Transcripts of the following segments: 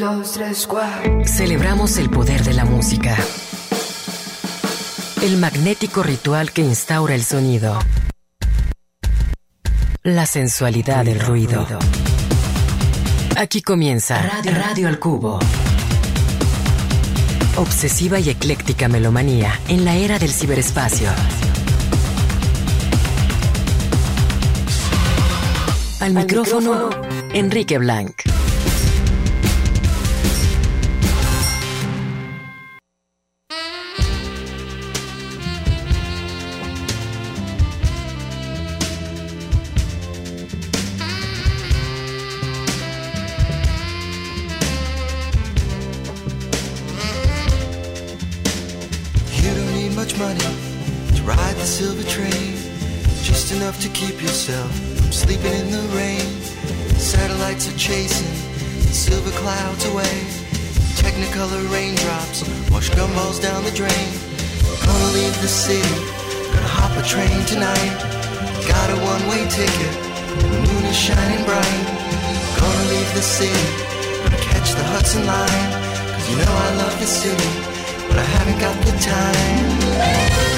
2, 3, 4. Celebramos el poder de la música. El magnético ritual que instaura el sonido. La sensualidad del ruido. Aquí comienza Radio al Cubo. Obsesiva y ecléctica melomanía en la era del ciberespacio. Al micrófono, Enrique Blanc. Silver train, just enough to keep yourself from sleeping in the rain. Satellites are chasing silver clouds away. Technicolor raindrops wash gumballs down the drain. Gonna leave the city, gonna hop a train tonight. Got a one-way ticket, the moon is shining bright. Gonna leave the city, gonna catch the Hudson line. Cause you know I love the city, but I haven't got the time.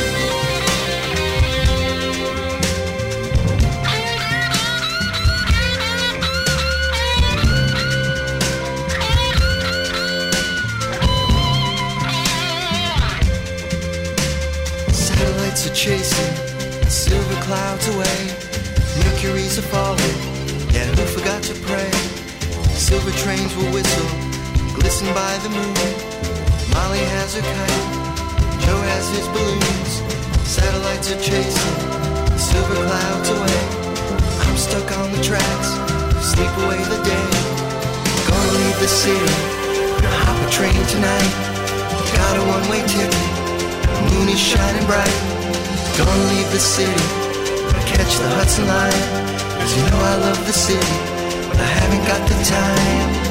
Are chasing silver clouds away. Mercury's a falling, yeah, who forgot to pray? Silver trains will whistle, glisten by the moon. Molly has her kite, Joe has his balloons. Satellites are chasing silver clouds away. I'm stuck on the tracks, sleep away the day. Gonna leave the city, gonna hop a train tonight. Got a one-way ticket, the moon is shining bright. Gonna leave the city, gonna catch the Hudson line. Cause you know I love the city, but I haven't got the time.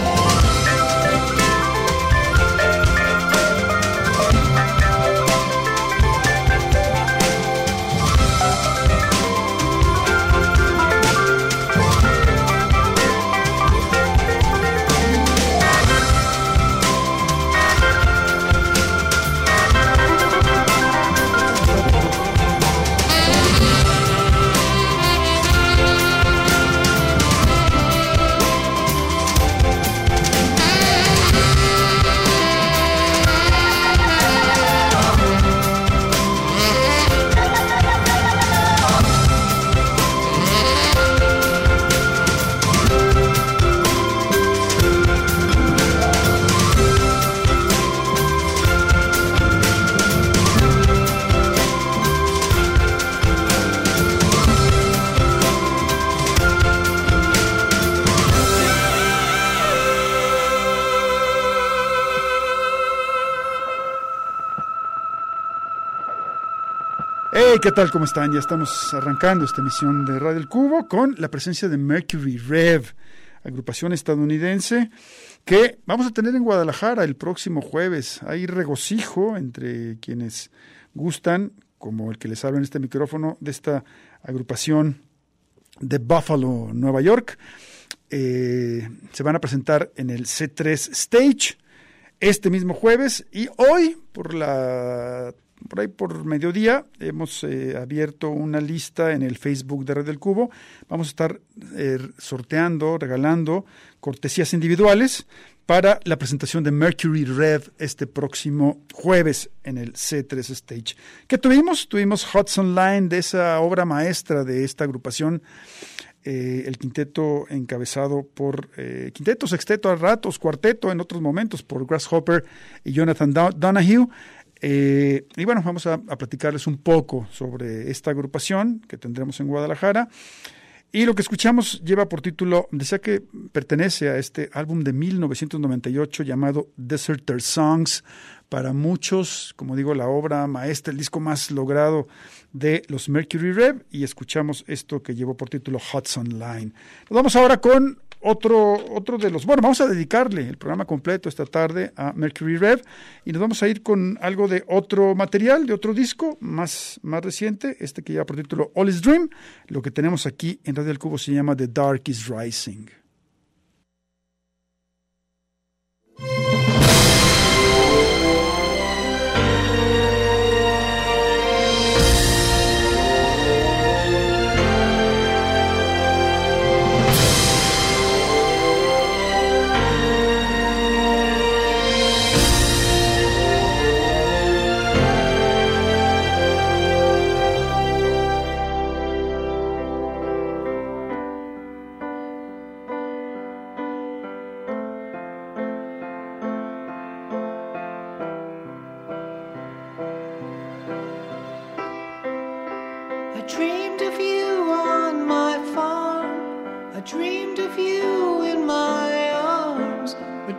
¿Qué tal? ¿Cómo están? Ya estamos arrancando esta emisión de Radio El Cubo con la presencia de Mercury Rev, agrupación estadounidense que vamos a tener en Guadalajara el próximo jueves. Hay regocijo entre quienes gustan, como el que les habla en este micrófono, de esta agrupación de Buffalo, Nueva York. Se van a presentar en el C3 Stage este mismo jueves y hoy por ahí por mediodía hemos abierto una lista en el Facebook de Red del Cubo. Vamos a estar sorteando, regalando cortesías individuales para la presentación de Mercury Rev este próximo jueves en el C3 Stage. ¿Qué tuvimos? Tuvimos Hudson Line, de esa obra maestra de esta agrupación, el quinteto encabezado por quinteto, sexteto a ratos, cuarteto en otros momentos, por Grasshopper y Jonathan Donahue. Y bueno, vamos a platicarles un poco sobre esta agrupación que tendremos en Guadalajara. Y lo que escuchamos lleva por título, decía que pertenece a este álbum de 1998 llamado Deserter Songs. Para muchos, como digo, la obra maestra, el disco más logrado de los Mercury Rev. Y escuchamos esto que llevó por título Hudson Line. Nos vamos ahora con otro de los... Bueno, vamos a dedicarle el programa completo esta tarde a Mercury Rev y nos vamos a ir con algo de otro material, de otro disco más reciente, este que lleva por título All Is Dream. Lo que tenemos aquí en Radio El Cubo se llama The Dark Is Rising.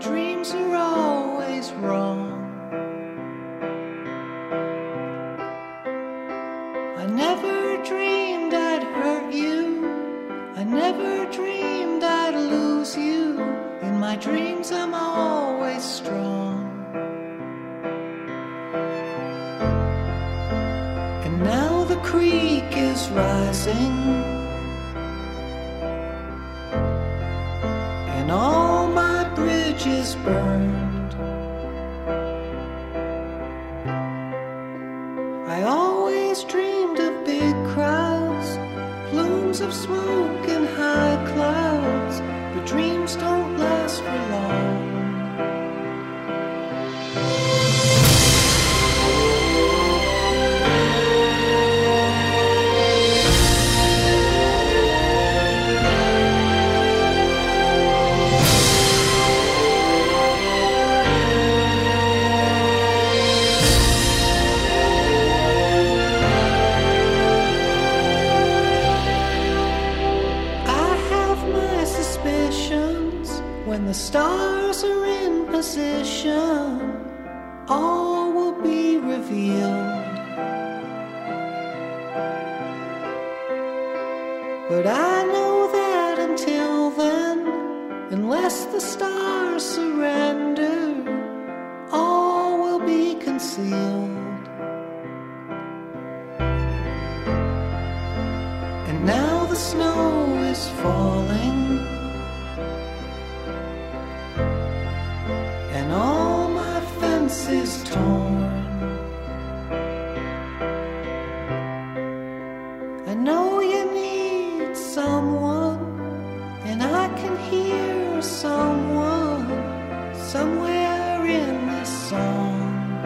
dreams are always wrong. I never dreamed I'd hurt you. I never dreamed I'd lose you. In my dreams I'm always strong. And now the creek is rising, and all my bridges burned. I always dreamed of big crowds, plumes of smoke and high clouds, but dreams don't last for long. When the stars are in position, all will be revealed. But I know that until then, unless the stars surrender, all will be concealed. And now the snow is falling, and all my fence is torn. I know you need someone, and I can hear someone somewhere in this song.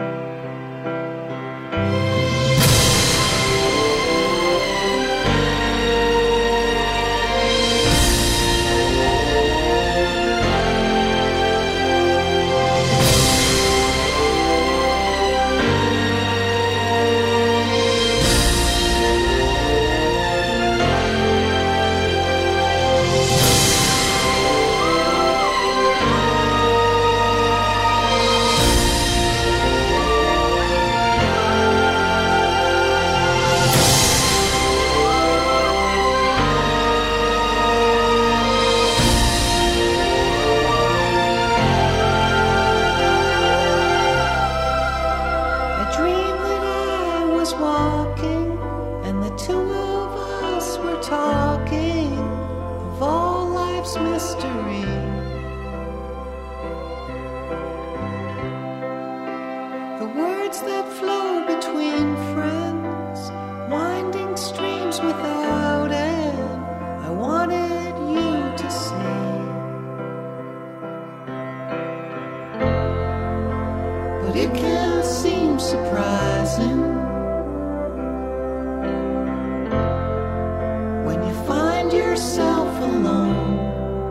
It can seem surprising when you find yourself alone.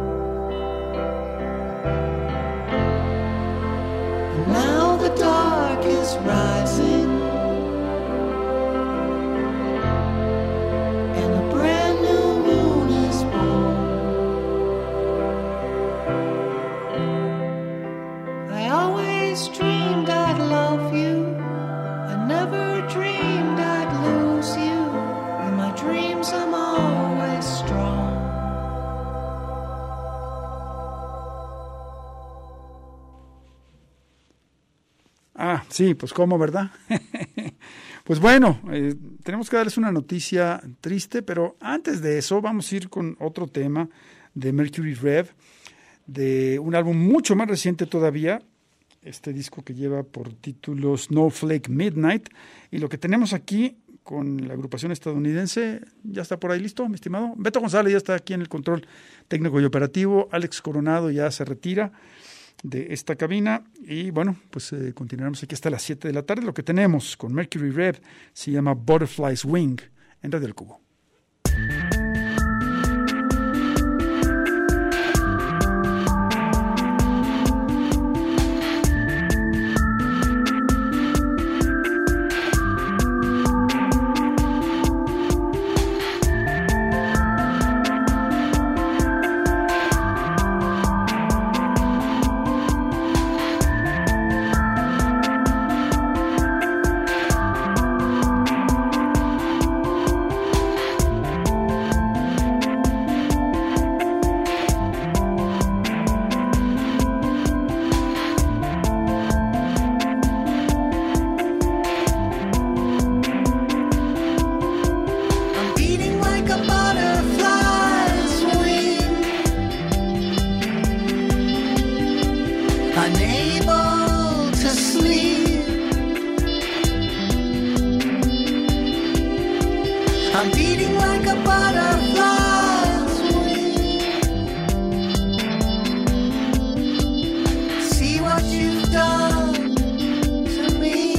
And now the dark is rising, and a brand new moon is born. I always dreamed I'd love you. I never dreamed I'd lose you. In my dreams I'm always strong. Ah, sí, pues cómo, ¿verdad? Pues bueno, tenemos que darles una noticia triste, pero antes de eso vamos a ir con otro tema de Mercury Rev, de un álbum mucho más reciente todavía, este disco que lleva por título Snowflake Midnight, y lo que tenemos aquí con la agrupación estadounidense, ya está por ahí listo, mi estimado. Beto González ya está aquí en el control técnico y operativo, Alex Coronado ya se retira de esta cabina, y bueno, pues continuaremos aquí hasta las 7 de la tarde. Lo que tenemos con Mercury Rev se llama Butterfly's Wing en Radio El Cubo. unable to sleep. I'm beating like a butterfly's wing. See what you've done to me.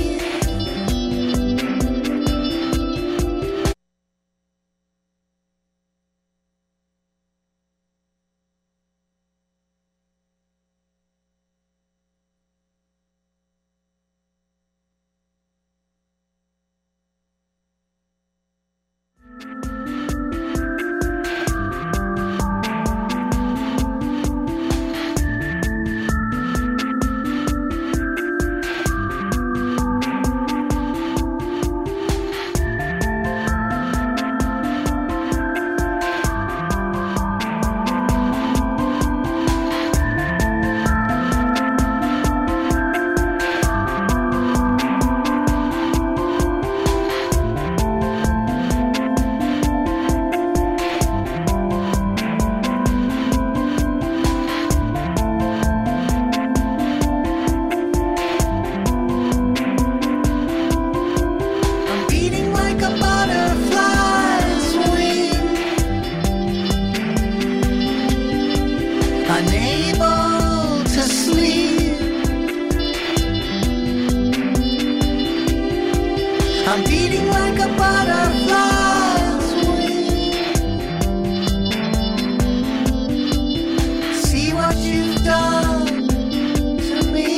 Unable to sleep. I'm beating like a butterfly's wing. See what you've done to me.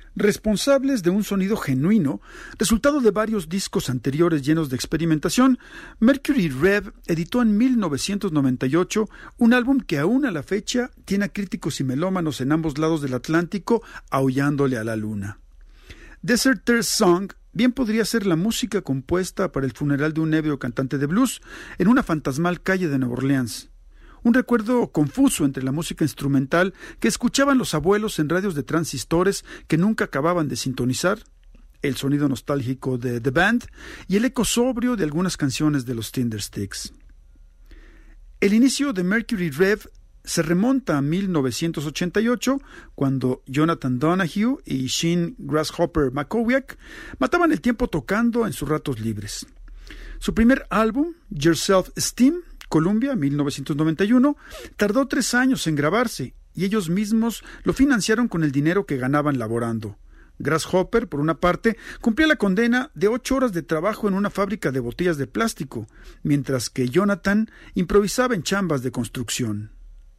Responsables de un sonido genuino, resultado de varios discos anteriores llenos de experimentación, Mercury Rev editó en 1998 un álbum que aún a la fecha tiene a críticos y melómanos en ambos lados del Atlántico aullándole a la luna. Deserter's Song bien podría ser la música compuesta para el funeral de un ebrio cantante de blues en una fantasmal calle de Nueva Orleans. Un recuerdo confuso entre la música instrumental que escuchaban los abuelos en radios de transistores que nunca acababan de sintonizar, el sonido nostálgico de The Band y el eco sobrio de algunas canciones de los Tindersticks. El inicio de Mercury Rev se remonta a 1988, cuando Jonathan Donahue y Sheen Grasshopper McCowiak mataban el tiempo tocando en sus ratos libres. Su primer álbum, Your Self-Esteem, Columbia, 1991, tardó 3 años en grabarse y ellos mismos lo financiaron con el dinero que ganaban laborando. Grasshopper, por una parte, cumplía la condena de 8 horas de trabajo en una fábrica de botellas de plástico, mientras que Jonathan improvisaba en chambas de construcción.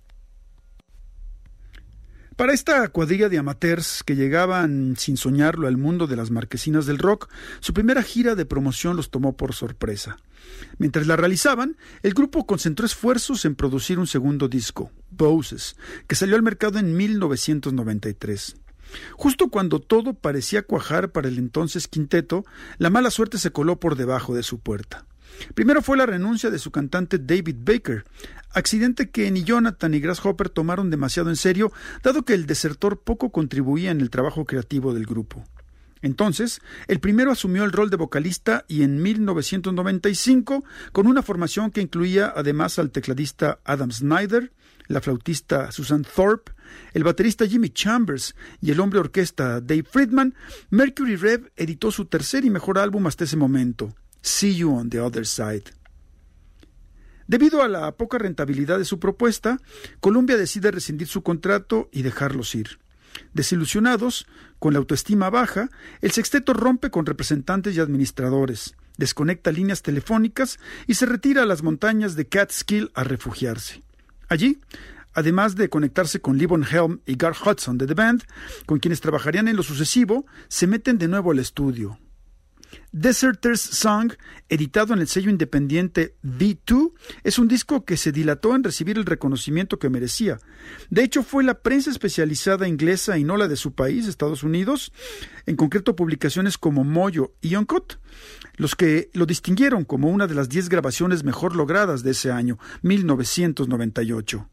Para esta cuadrilla de amateurs que llegaban sin soñarlo al mundo de las marquesinas del rock, su primera gira de promoción los tomó por sorpresa. Mientras la realizaban, el grupo concentró esfuerzos en producir un segundo disco, Bosses, que salió al mercado en 1993. Justo cuando todo parecía cuajar para el entonces quinteto, la mala suerte se coló por debajo de su puerta. Primero fue la renuncia de su cantante David Baker, accidente que ni Jonathan ni Grasshopper tomaron demasiado en serio, dado que el desertor poco contribuía en el trabajo creativo del grupo. Entonces, el primero asumió el rol de vocalista y en 1995, con una formación que incluía además al tecladista Adam Snyder, la flautista Susan Thorpe, el baterista Jimmy Chambers y el hombre orquesta Dave Friedman, Mercury Rev editó su tercer y mejor álbum hasta ese momento, See You on the Other Side. Debido a la poca rentabilidad de su propuesta, Columbia decide rescindir su contrato y dejarlos ir. Desilusionados, con la autoestima baja, el sexteto rompe con representantes y administradores, desconecta líneas telefónicas y se retira a las montañas de Catskill a refugiarse. Allí, además de conectarse con Levon Helm y Gar Hudson de The Band, con quienes trabajarían en lo sucesivo, se meten de nuevo al estudio. Deserter's Song, editado en el sello independiente V2, es un disco que se dilató en recibir el reconocimiento que merecía. De hecho, fue la prensa especializada inglesa y no la de su país, Estados Unidos, en concreto publicaciones como Mojo y Uncut, los que lo distinguieron como una de las 10 grabaciones mejor logradas de ese año, 1998.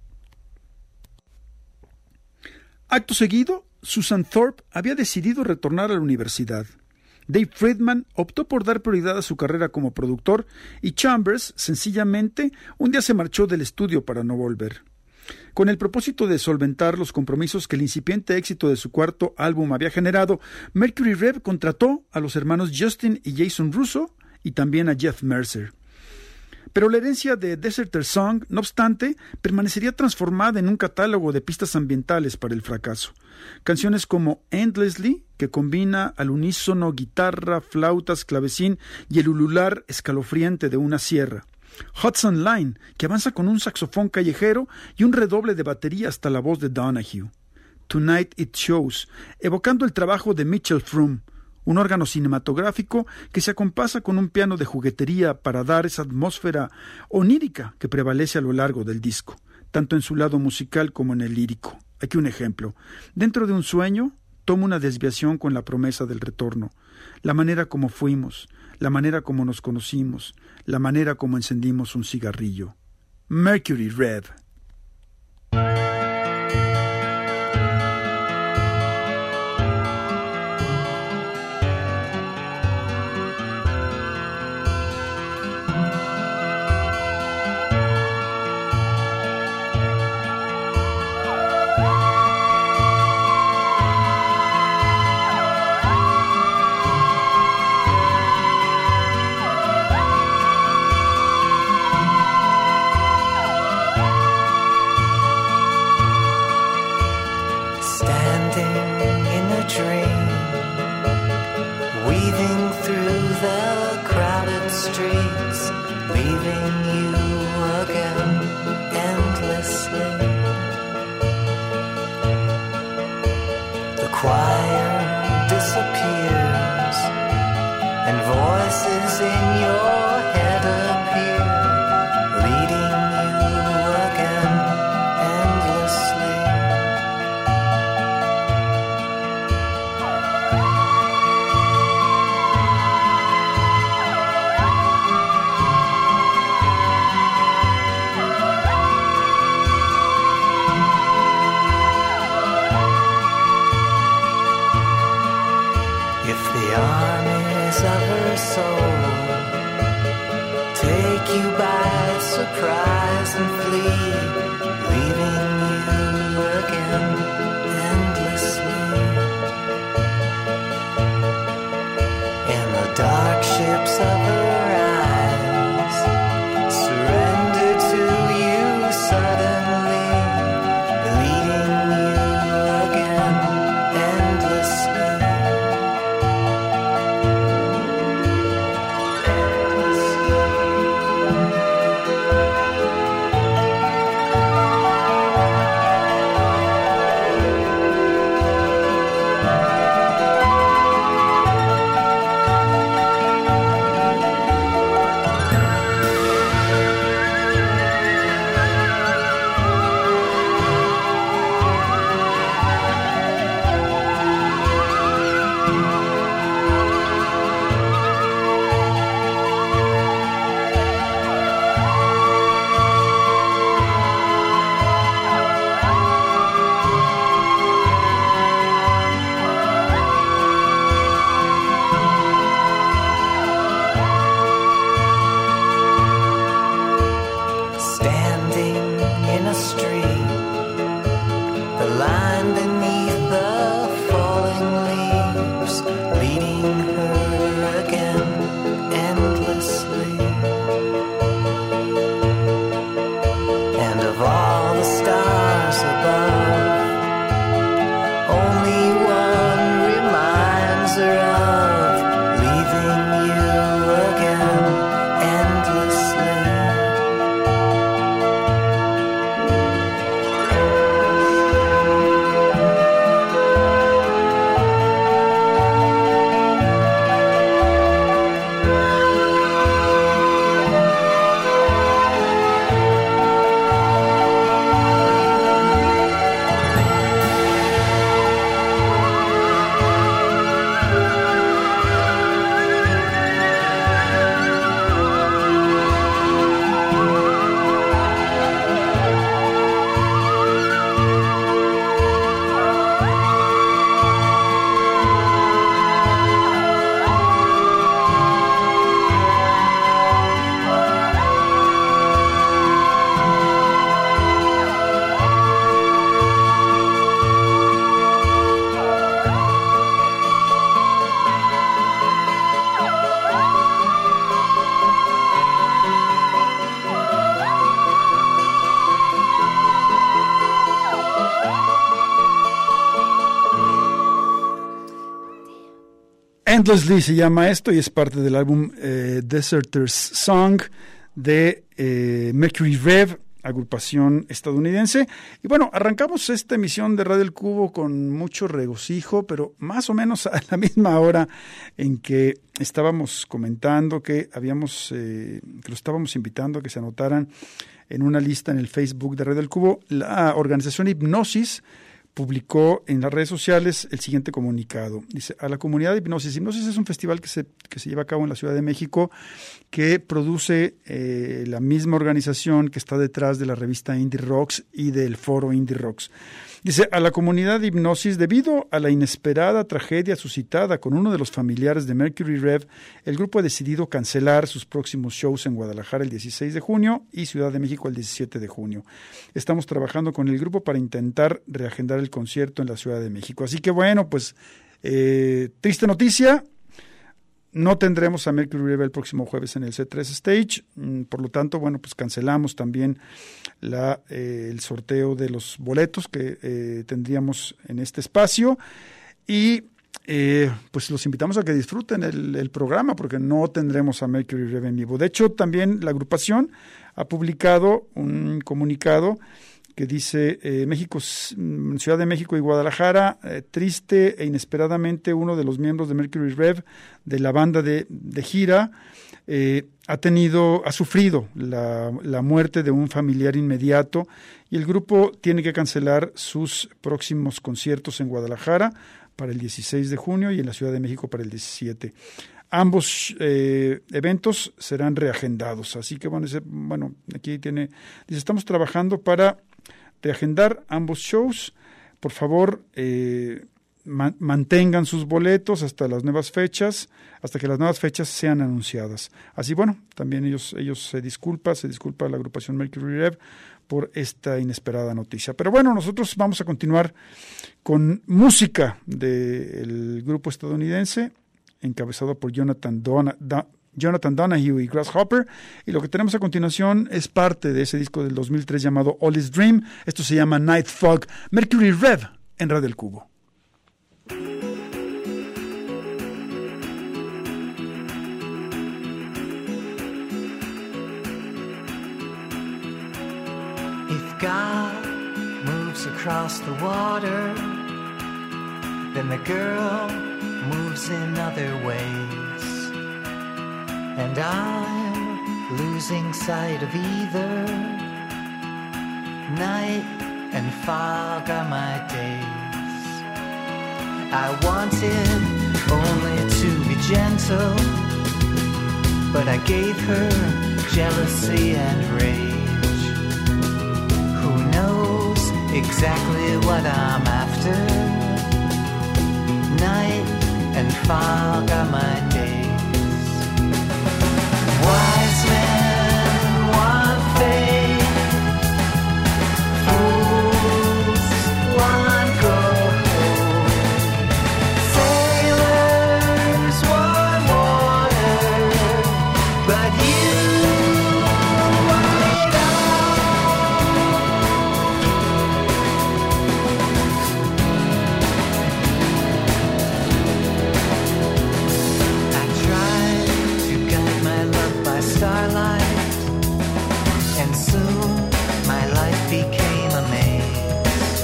Acto seguido, Susan Thorpe había decidido retornar a la universidad. Dave Friedman optó por dar prioridad a su carrera como productor y Chambers, sencillamente, un día se marchó del estudio para no volver. Con el propósito de solventar los compromisos que el incipiente éxito de su cuarto álbum había generado, Mercury Rev contrató a los hermanos Justin y Jason Russo y también a Jeff Mercer. Pero la herencia de Deserter's Song, no obstante, permanecería transformada en un catálogo de pistas ambientales para el fracaso. Canciones como Endlessly, que combina al unísono guitarra, flautas, clavecín y el ulular escalofriante de una sierra. Hudson Line, que avanza con un saxofón callejero y un redoble de batería hasta la voz de Donahue. Tonight It Shows, evocando el trabajo de Mitchell Froom, un órgano cinematográfico que se acompasa con un piano de juguetería para dar esa atmósfera onírica que prevalece a lo largo del disco, tanto en su lado musical como en el lírico. Aquí un ejemplo. Dentro de un sueño, tomo una desviación con la promesa del retorno, la manera como fuimos, la manera como nos conocimos, la manera como encendimos un cigarrillo. Mercury Rev. Choir voices in your head appear, leading you again endlessly. If the armies of her soul take you by surprise and flee, leaving you again endlessly. In the dark ships of her eyes, surrender to you suddenly, leading you again endlessly. Standing in a street, the line beneath the falling leaves, leading her again endlessly. And of all the stars above, only one reminds her of leaving you again endlessly. Endlessly se llama esto y es parte del álbum Deserter's Song de Mercury Rev, agrupación estadounidense. Y bueno, arrancamos esta emisión de Radio El Cubo con mucho regocijo, pero más o menos a la misma hora en que estábamos comentando que que los estábamos invitando a que se anotaran en una lista en el Facebook de Radio El Cubo. La organización Hipnosis publicó en las redes sociales el siguiente comunicado. Dice: a la comunidad de Hipnosis. Hipnosis es un festival que se lleva a cabo en la Ciudad de México, que produce la misma organización que está detrás de la revista Indie Rocks y del foro Indie Rocks. Dice: a la comunidad de Hipnosis, debido a la inesperada tragedia suscitada con uno de los familiares de Mercury Rev, el grupo ha decidido cancelar sus próximos shows en Guadalajara el 16 de junio y Ciudad de México el 17 de junio. Estamos trabajando con el grupo para intentar reagendar el concierto en la Ciudad de México. Así que bueno, pues triste noticia. No tendremos a Mercury Rev el próximo jueves en el C3 Stage, por lo tanto, bueno, pues cancelamos también el sorteo de los boletos que tendríamos en este espacio y pues los invitamos a que disfruten el programa, porque no tendremos a Mercury Rev en vivo. De hecho, también la agrupación ha publicado un comunicado que dice Ciudad de México y Guadalajara, triste e inesperadamente uno de los miembros de Mercury Rev, de la banda de gira, ha sufrido la muerte de un familiar inmediato y el grupo tiene que cancelar sus próximos conciertos en Guadalajara para el 16 de junio y en la Ciudad de México para el 17. Ambos eventos serán reagendados, así que bueno, aquí dice, estamos trabajando para reagendar ambos shows. Por favor, mantengan sus boletos hasta que las nuevas fechas sean anunciadas. Así, bueno, también ellos se disculpa la agrupación Mercury Rev por esta inesperada noticia. Pero bueno, nosotros vamos a continuar con música del grupo estadounidense encabezado por Jonathan Donahue y Grasshopper, y lo que tenemos a continuación es parte de ese disco del 2003 llamado All Is Dream. Esto se llama Night Fog. Mercury Rev en Radio El Cubo. If God moves across the water, then the girl moves in other ways, and I'm losing sight of either. Night and fog are my days. I wanted only to be gentle, but I gave her jealousy and rage. Who knows exactly what I'm after? Night and fog are my days. Wise men want fame, fools want gold, sailors want water, but you want it starlight, and soon my life became a maze.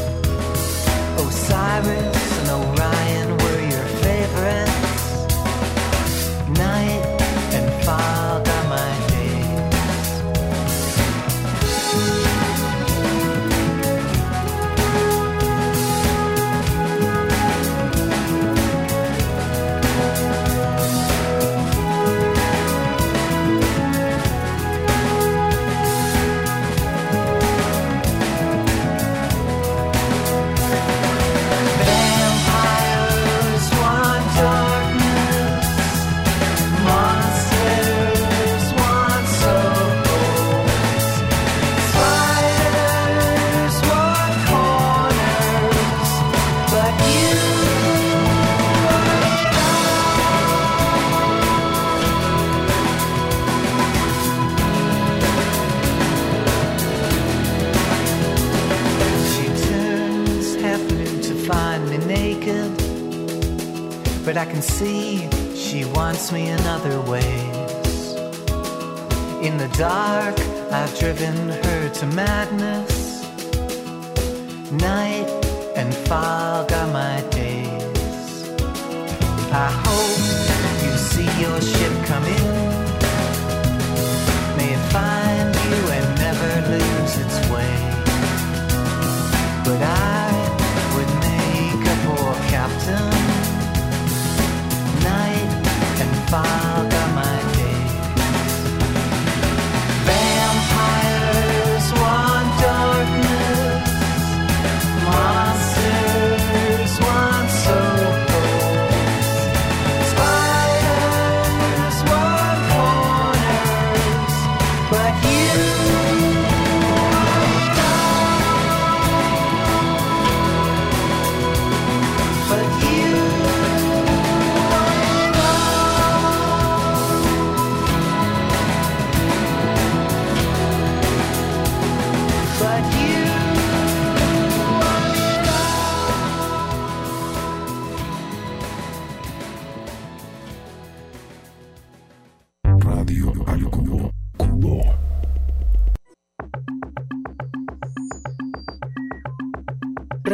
Osiris and Orion were your favorites. Night and fog are my days. But I can see she wants me in other ways. In the dark, I've driven her to madness. Night and fog are my days. I hope you see your ship come in. May it find you and never lose its way. But I would make a poor captain. Night and fog are my days. Vampires want darkness, monsters want souls, spiders want corners, but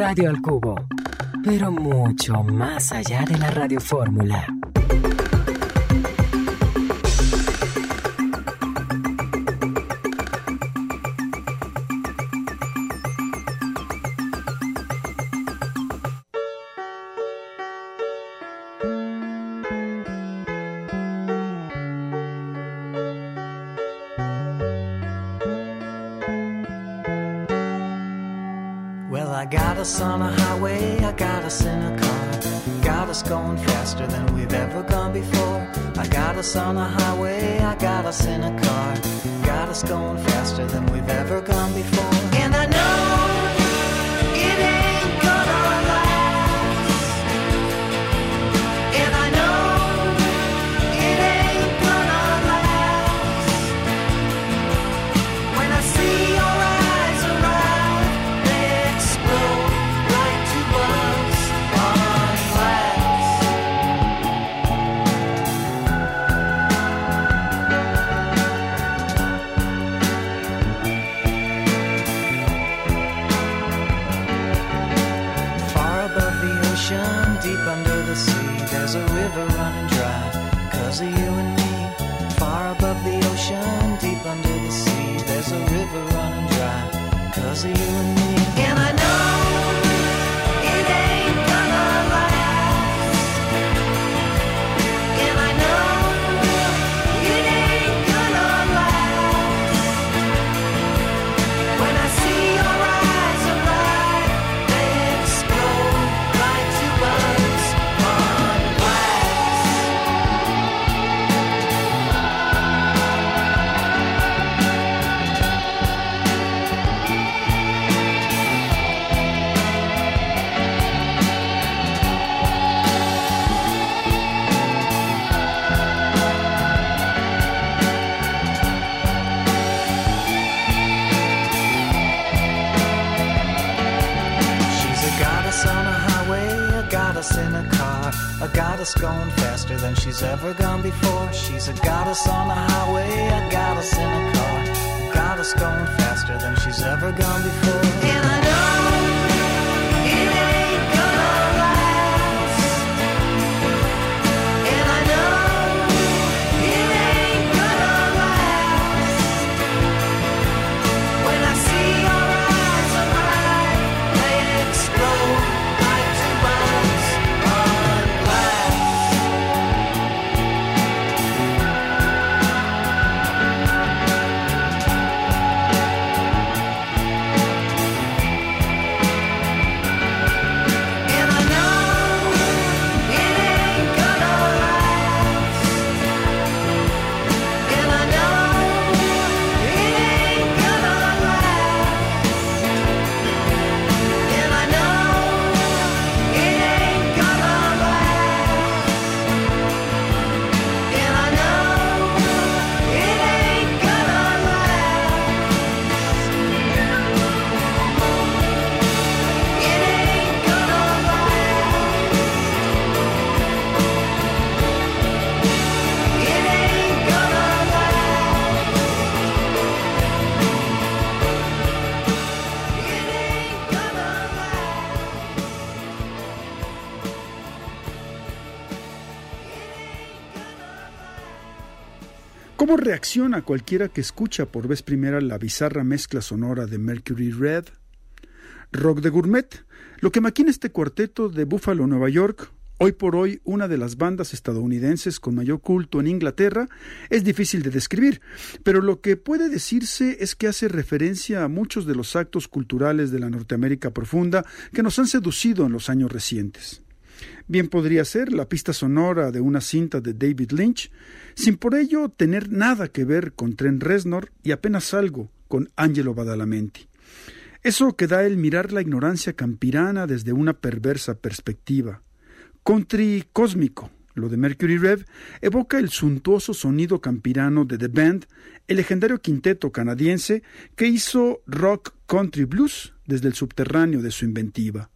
Radio al Cubo, pero mucho más allá de la radiofórmula. Got us on a highway, I got us in a car. Got us going faster than we've ever gone before. I got us on a highway, I got us in a car. Got us going faster than we've ever gone before. And I know it ain't gonna last. And I know it ain't gonna last. When I see your eyes arrive, they explode like two bugs on glass. Far above the ocean, deep under the sea, there's a river running dry, 'cause of you and me. Far above the ocean, deep under the sea, there's a river running dry, 'cause of you and me. And I know it ain't gonna last. And I know it ain't gonna last. When I see your eyes arrive, they explode like two bugs on glass. She's a goddess on a highway, a goddess in a car, a goddess going faster than she's ever gone before. She's a goddess on a highway, a goddess in a car, a goddess going faster than she's ever gone before. And I know it ain't gonna last. And I know it ain't gonna last. When I see your eyes arrive, they explode like two bugs on glass. And I know it ain't gonna last. And I know it ain't gonna last. And I know it ain't gonna last. And I know it ain't gonna last. It ain't gonna last. It ain't gonna last. It ain't gonna ¿Cómo reacciona cualquiera que escucha por vez primera la bizarra mezcla sonora de Mercury Rev? Rock de gourmet, lo que maquina este cuarteto de Buffalo, Nueva York, hoy por hoy una de las bandas estadounidenses con mayor culto en Inglaterra, es difícil de describir, pero lo que puede decirse es que hace referencia a muchos de los actos culturales de la Norteamérica profunda que nos han seducido en los años recientes. Bien podría ser la pista sonora de una cinta de David Lynch, sin por ello tener nada que ver con Trent Reznor y apenas algo con Angelo Badalamenti. Eso que da el mirar la ignorancia campirana desde una perversa perspectiva. Country cósmico, lo de Mercury Rev, evoca el suntuoso sonido campirano de The Band, el legendario quinteto canadiense que hizo rock country blues desde el subterráneo de su inventiva.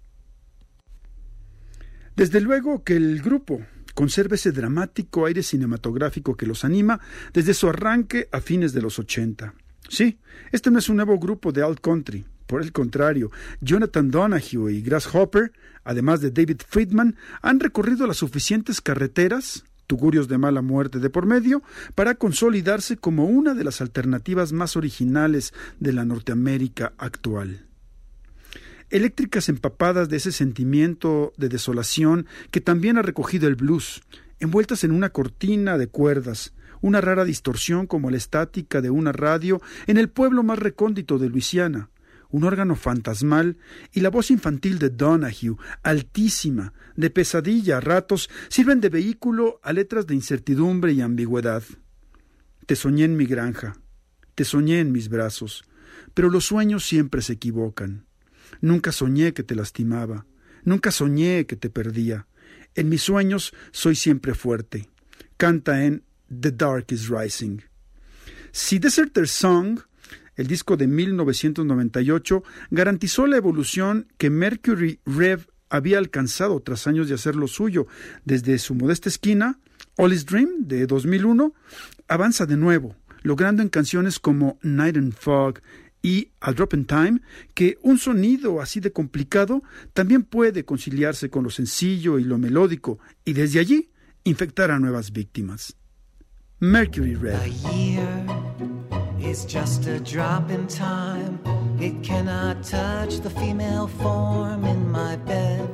Desde luego que el grupo conserva ese dramático aire cinematográfico que los anima desde su arranque a fines de los 80. Sí, este no es un nuevo grupo de alt country, Por el contrario, Jonathan Donahue y Grasshopper, además de David Friedman, han recorrido las suficientes carreteras, tugurios de mala muerte de por medio, para consolidarse como una de las alternativas más originales de la Norteamérica actual. Eléctricas empapadas de ese sentimiento de desolación que también ha recogido el blues, envueltas en una cortina de cuerdas, una rara distorsión como la estática de una radio en el pueblo más recóndito de Luisiana, un órgano fantasmal y la voz infantil de Donahue, altísima, de pesadilla a ratos, sirven de vehículo a letras de incertidumbre y ambigüedad. Te soñé en mi granja, te soñé en mis brazos, pero los sueños siempre se equivocan. Nunca soñé que te lastimaba, nunca soñé que te perdía. En mis sueños soy siempre fuerte. Canta en The Dark is Rising. Si Deserter's Song, el disco de 1998, garantizó la evolución que Mercury Rev había alcanzado tras años de hacer lo suyo, desde su modesta esquina, All Is Dream, de 2001, avanza de nuevo, logrando en canciones como Night and Fog y A Drop in Time, que un sonido así de complicado también puede conciliarse con lo sencillo y lo melódico, y desde allí infectar a nuevas víctimas. Mercury Rev. A year is just a drop in time. It cannot touch the female form in my bed.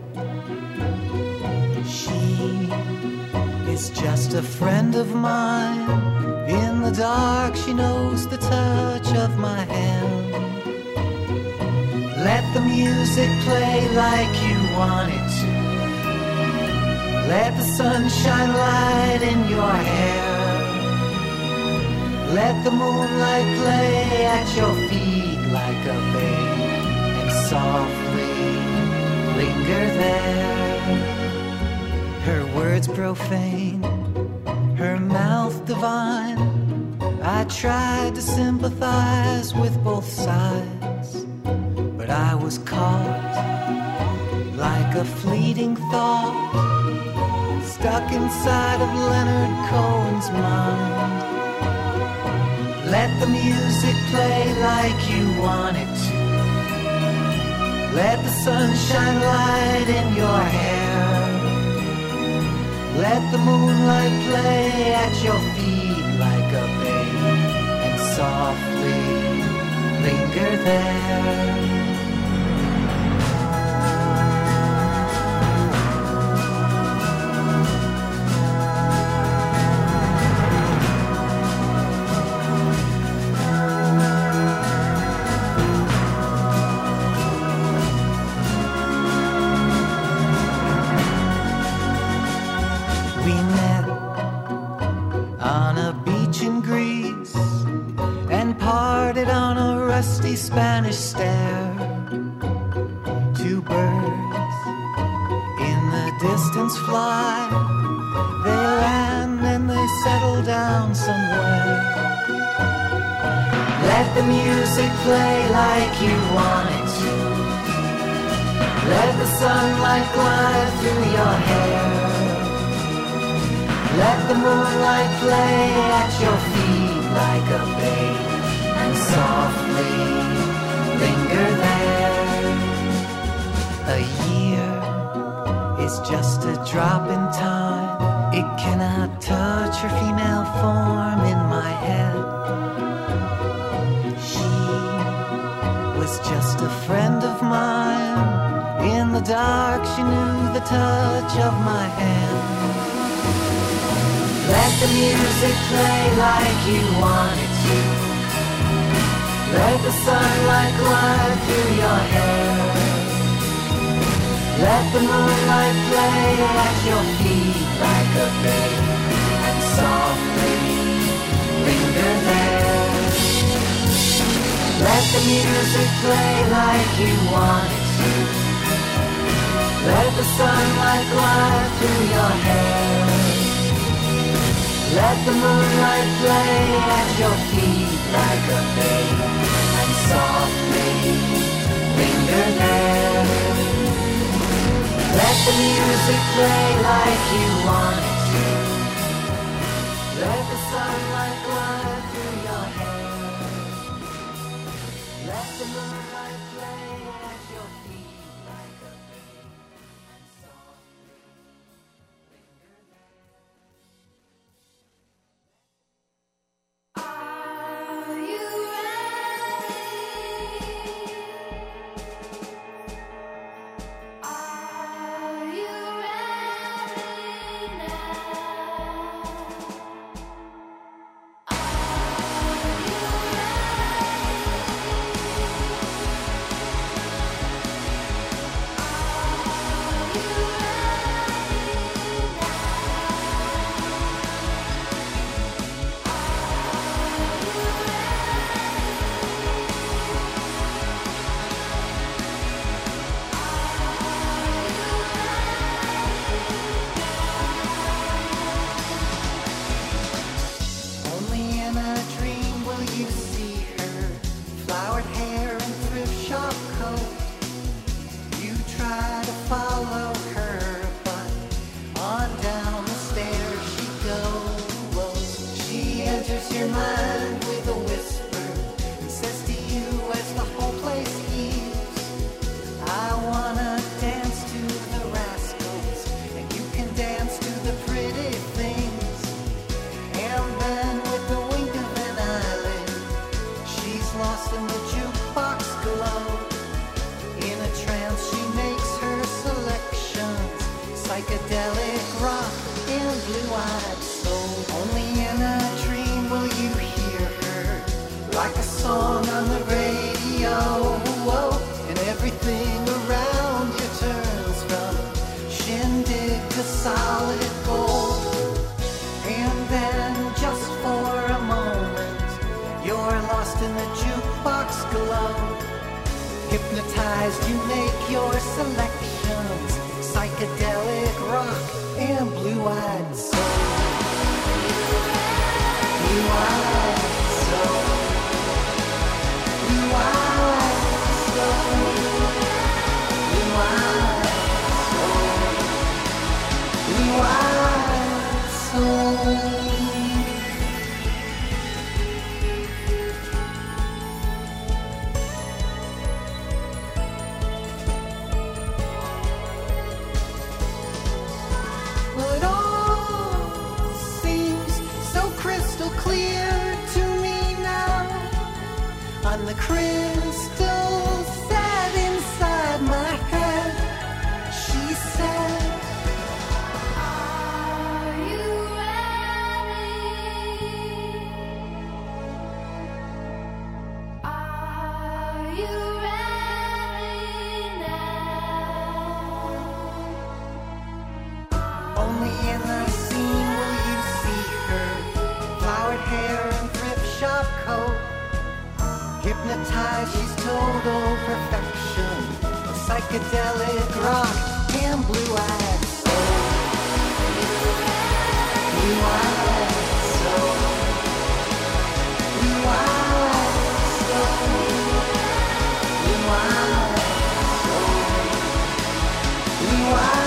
She is just a friend of mine. In the dark she knows the touch of my hand. Let the music play like you want it to. Let the sunshine light in your hair. Let the moonlight play at your feet like a babe, and softly linger there. Her words profane, her mouth divine. I tried to sympathize with both sides, but I was caught like a fleeting thought, stuck inside of Leonard Cohen's mind. Let the music play like you want it to. Let the sunshine light in your hair. Let the moonlight play at your feet like a babe, and softly linger there. Spanish stare. Two birds in the distance fly. They land and they settle down somewhere. Let the music play like you want it to. Let the sunlight glide through your hair. Let the moonlight play at your feet like a babe, and softly linger there. A year is just a drop in time. It cannot touch her female form in my head. She was just a friend of mine. In the dark she knew the touch of my hand. Let the music play like you want it to. Let the sunlight glide through your hair. Let the moonlight play at your feet like a babe, and softly linger there. Let the music play like you want it to. Let the sunlight glide through your hair. Let the moonlight play at your feet like a babe, and softly linger there. Let the music play like you want it to. Let the sunlight glide through your hair. Let the moonlight play. psychedelic rock and blue-eyed soul. Only in a dream will you hear her, like a song on the radio. Whoa. And everything around you turns from shindig to solid gold. And then just for a moment, you're lost in the jukebox glow. Hypnotized, you make your selections, psychedelic rock and blue-eyed soul. Blue-eyed soul. Blue-eyed soul. Blue-eyed soul. Blue-eyed soul. On the crystal set inside my head, she said, are you ready? Are you ready now? only in the scene will you see her, flowered hair and thrift shop coat. Hypnotized, she's total perfection, psychedelic rock and blue-eyed soul. Blue-eyed soul. Blue-eyed soul. Blue-eyed soul. Blue-eyed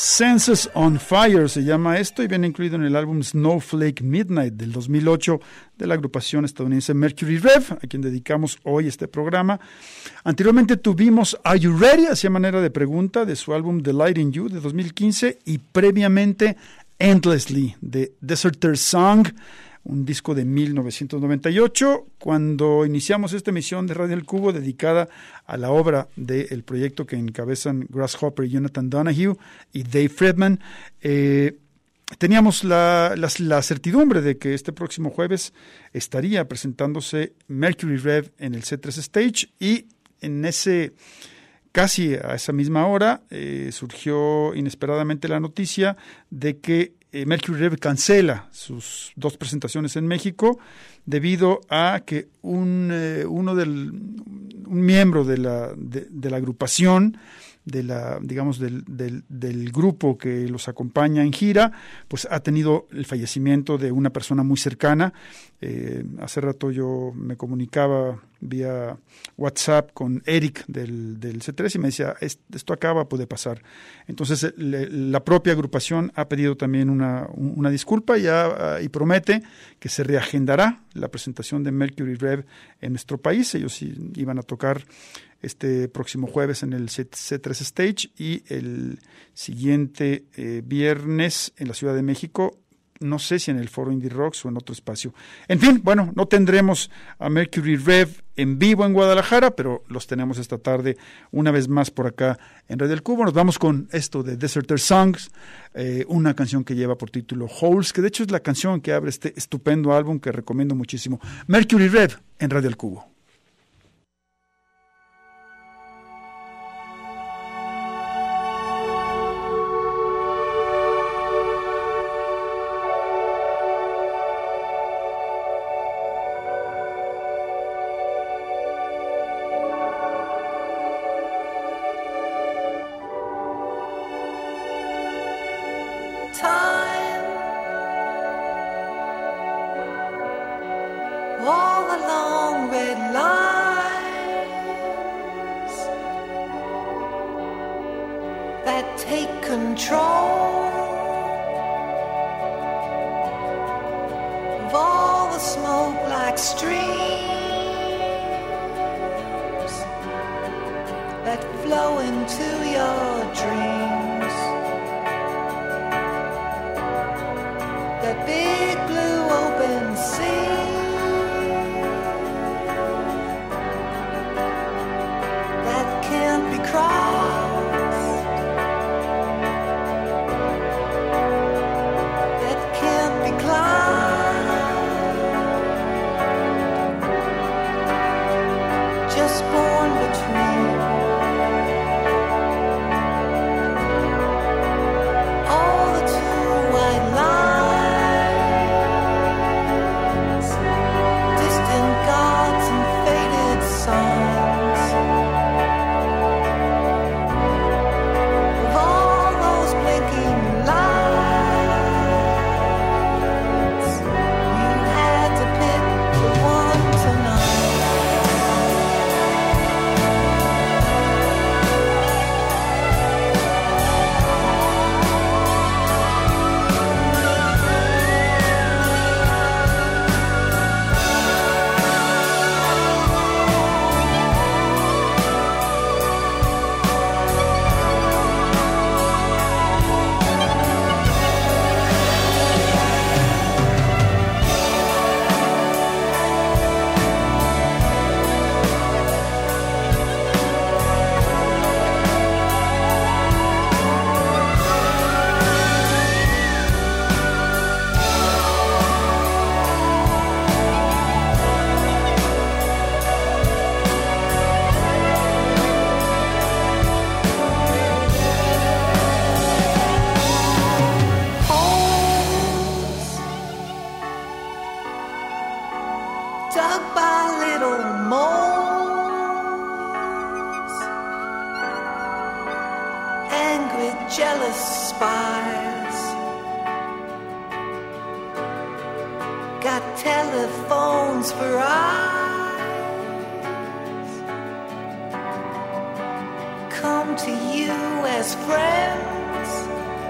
Senses on Fire se llama esto y viene incluido en el álbum Snowflake Midnight del 2008 de la agrupación estadounidense Mercury Rev, a quien dedicamos hoy este programa. Anteriormente tuvimos Are You Ready? Hacía manera de pregunta de su álbum The Light in You de 2015 y previamente Endlessly de Deserter's Song, un disco de 1998, cuando iniciamos esta emisión de Radio El Cubo dedicada a la obra del proyecto que encabezan Grasshopper y Jonathan Donahue y Dave Friedman. Teníamos la certidumbre de que este próximo jueves estaría presentándose Mercury Rev en el C3 Stage y en casi a esa misma hora surgió inesperadamente la noticia de que Mercury Rev cancela sus 2 presentaciones en México debido a que un miembro de la agrupación, del grupo que los acompaña en gira, pues ha tenido el fallecimiento de una persona muy cercana. Hace rato yo me comunicaba vía WhatsApp con Eric del C3 y me decía, esto acaba de pasar. Entonces la propia agrupación ha pedido también una disculpa y promete que se reagendará la presentación de Mercury Rev en nuestro país. Ellos iban a tocar este próximo jueves en el C3 Stage y el siguiente viernes en la Ciudad de México, no sé si en el Foro Indie Rocks o en otro espacio. En fin, bueno, no tendremos a Mercury Rev en vivo en Guadalajara, pero los tenemos esta tarde una vez más por acá en Radio El Cubo. Nos vamos con esto de Deserter's Songs, una canción que lleva por título Holes, que de hecho es la canción que abre este estupendo álbum que recomiendo muchísimo. Mercury Rev en Radio El Cubo. All the long red lines that take control of all the smoke like streams that flow into your dreams. That big blue open sea can't be crossed, that can't be climbed, just born between all the two white lines, distant gods and faded songs. Dug by little moles, angry, jealous spies, got telephones for eyes, come to you as friends,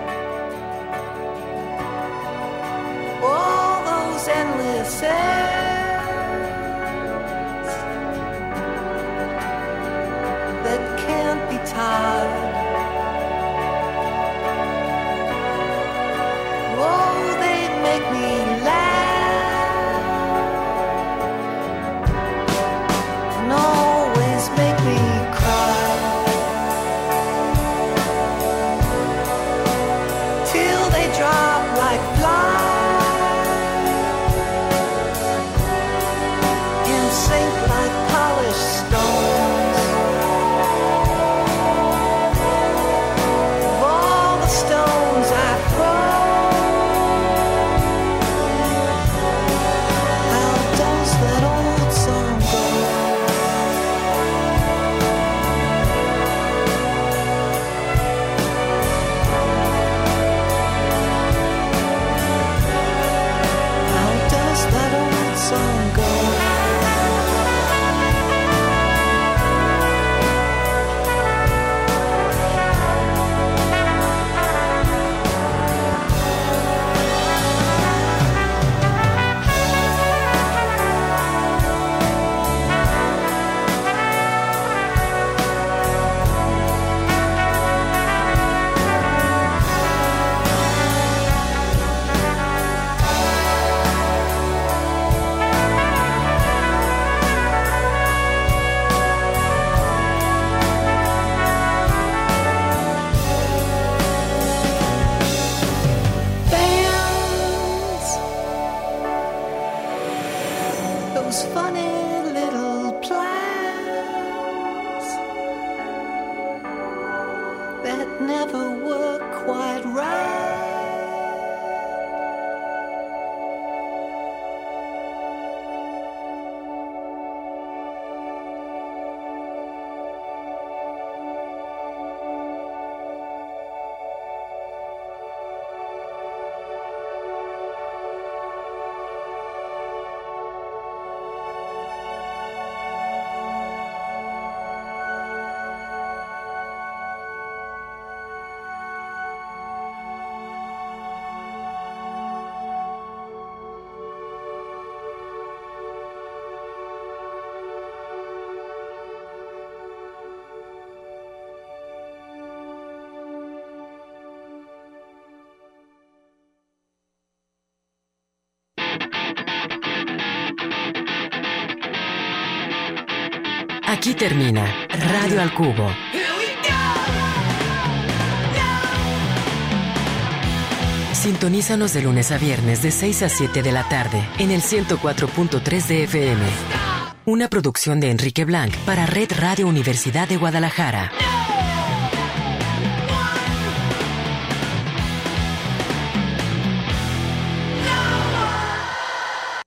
that can't be tied. Oh, they make me laugh and always make me cry, till they drop like flies and sink like polished stones. Of all the stones I throw, how does that old song go? How does that old song go? Bands, those funny little plans that never work quite right. Aquí termina Radio al Cubo. Sintonízanos de lunes a viernes de 6 a 7 de la tarde en el 104.3 de FM. Una producción de Enrique Blanc para Red Radio Universidad de Guadalajara.